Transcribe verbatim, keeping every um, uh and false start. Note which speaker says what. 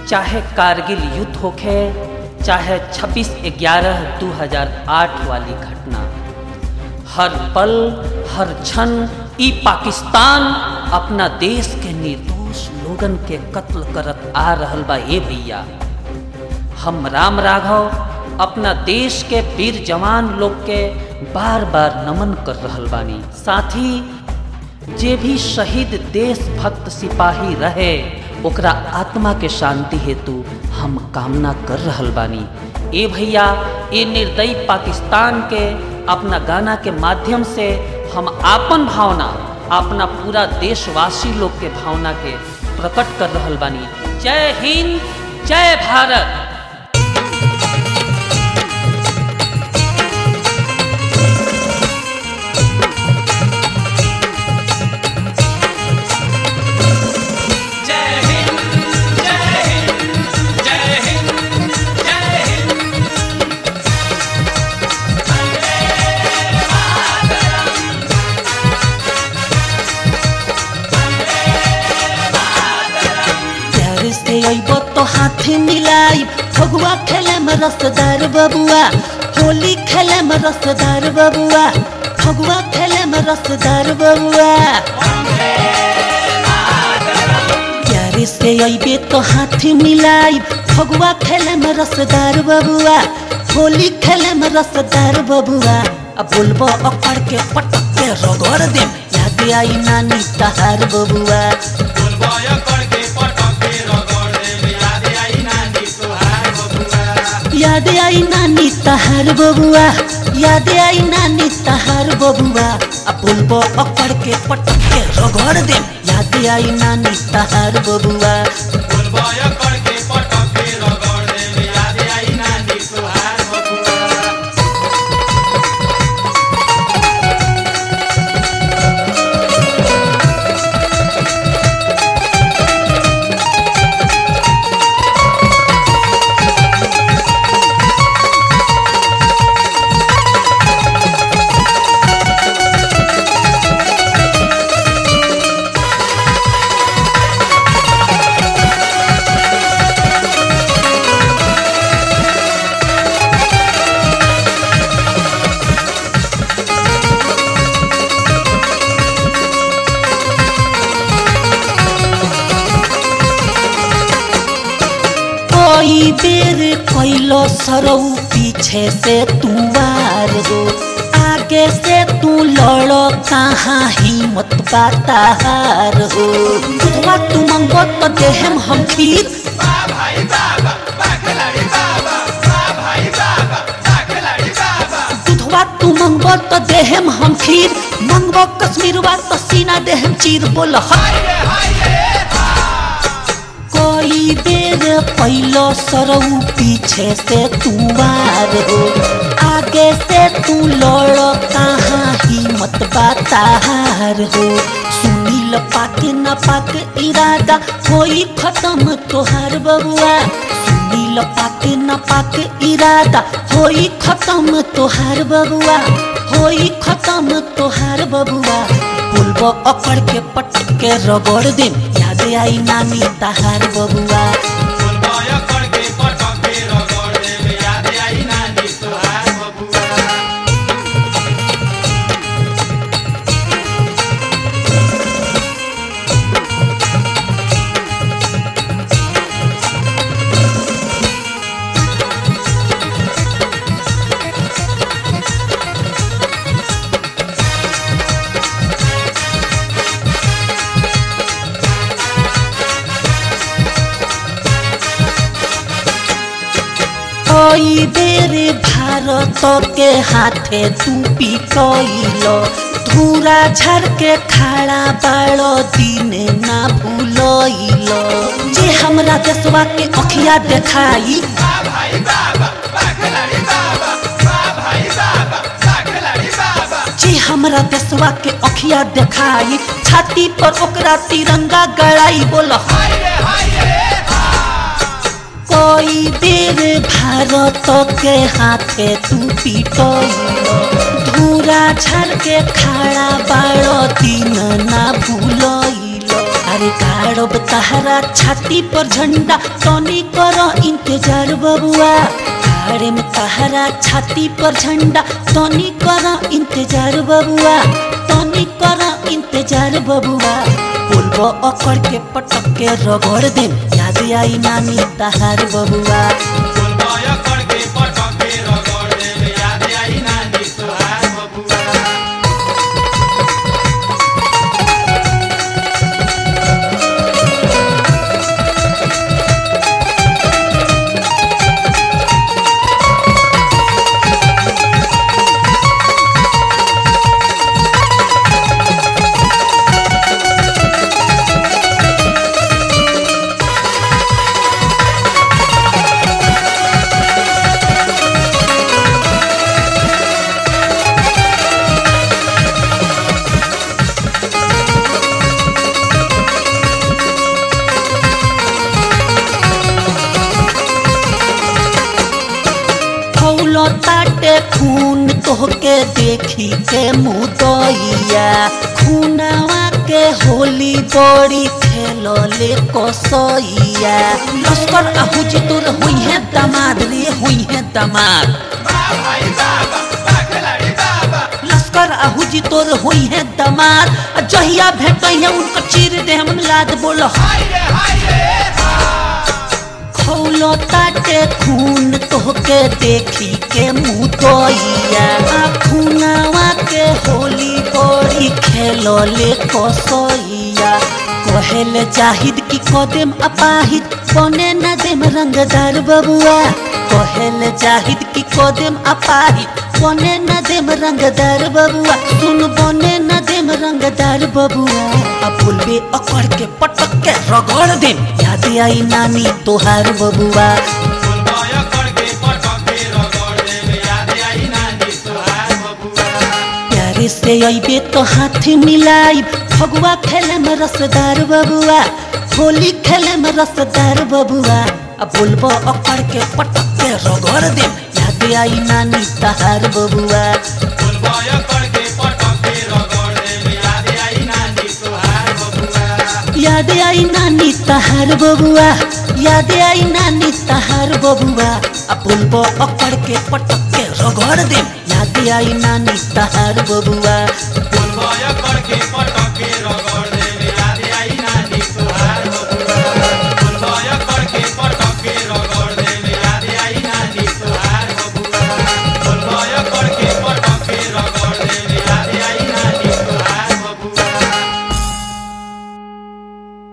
Speaker 1: चाहे कारगिल युद्ध होखे, चाहे छब्बीस ग्यारह दो हज़ार आठ वाली घटना, हर पल हर क्षण ई पाकिस्तान अपना देश के निर्दोष लोगन के कत्ल करत आ रहल बा। ए भैया, हम राम राघव अपना देश के वीर जवान लोग के बार बार नमन कर रहल बानी। साथ ही जे भी शहीद देशभक्त सिपाही रहे ओकरा आत्मा के शांति हेतु हम कामना कर रहल बानी। ए भैया, ये निर्दयी पाकिस्तान के अपना गाना के माध्यम से हम आपन भावना, अपना पूरा देशवासी लोग के भावना के प्रकट कर रहल बानी। जय हिंद, जय भारत।
Speaker 2: तो हाथ मिलाई फगुआ खेले में रसदार बबुआ, होली खेले में रसदार बबुआ, फगुआ खेले में रसदार बबुआ। प्यारे से अइबे तो हाथ मिलाई फगुआ खेले में रसदार बबुआ, होली खेले में रसदार बबुआ। अब बोलबो अकड़ के पटक के रगड़ दे, याद आई नानी तहार बबुआ। याद आई नानी तहार बबुआ, याद आई नानी तहार बबुआ। अब बोलबो अकड़ के पटक के रगड़ दे, याद आई नानी तहार बबुआ। कई बेर कैलो सरऊ पीछे से तू वार हो, आगे से तू लड़ो कहाँ हिम्मत बाताहार हो। दूधवा तू मंगो तो देहम हम खीर, दूधवा तू मंगो तो देहम हम खीर, मंगो कश्मीरवा तो सीना देहम चीर। बोल कोई बेर कैलो सरऊ पीछे से तू वार हो, आगे से तू लड़ो कहाँ हिम्मत बाताहार हो। सुनील पाके न पाके इरादा होई खत्म तोहार बबुआ, सुनील पाके न पाके इरादा होई खत्म तोहार बबुआ, होई खत्म तोहार बबुआ। बोलबो अकड़ के पटक के रगड़ दे, याद आई नानी तहार बबुआ। कई बेर भारत के हाथे तू पिटइलो, धूरा झर के खड़ा बाड़ो दिन ना भूलइलो। जे हमरा देशवा के अखिया देखाई, जे हमरा देशवा के अखिया देखाई, छाती पर ओकरा तिरंगा गड़ाई। बोल कोई बेर भारत के हाथे तू पिटइलो, धूरा झर के खड़ा बाड़ो दिन ना भूलइलो। अरे काढ़ गाड़ब तहरा छाती पर झंडा तनी कर इंतजार बबुआ गाड़े में तहरा छाती पर झंडा तनी कर इंतजार बबुआ तनी कर इंतजार बबुआ बोलबो अकड़ के पटक के रगड़ दे याद आई नानी तहार बबुआ ताटे खून तोहके देखी के मुदैया खूनावा के होली बड़ी खेलले कसैया लश्कर आहुजी तोर हुई है दामाद रे हुई है दामाद लश्कर आहुजी तोर हुई है दामाद जहिया भेटैया उनको चीर दे हम लाद बोलो खौलो ताटे खून तोहके देखी के मुदैया खूनावा के होली बड़ी खेलले कसैया कहेले जाहिद की कदम अपाहिद बने न देम रंगदार बबुआ कहेले जाहिद की कदम अपाहिद बने न देम रंगदार बबुआ सुन बने न देम रंगदार बबुआ अब बोलबे अकड़ के पटक के रगड़ देम याद आई नानी तोहार बबुआ प्यारे से अइबे तो हाथ मिलाई फगुआ खेले में रसदार बबुआ होली खेले में रसदार बबुआ अब बोलबो अकड़ के पटक के रगड़ देम याद आई नानी तहार बबुआ याद आई नानी तहार बबुआ याद आई नानी तहार बबुआ अब बोलबो अकड़ के पटक के रगड़ देम याद आई नानी तहार बबुआ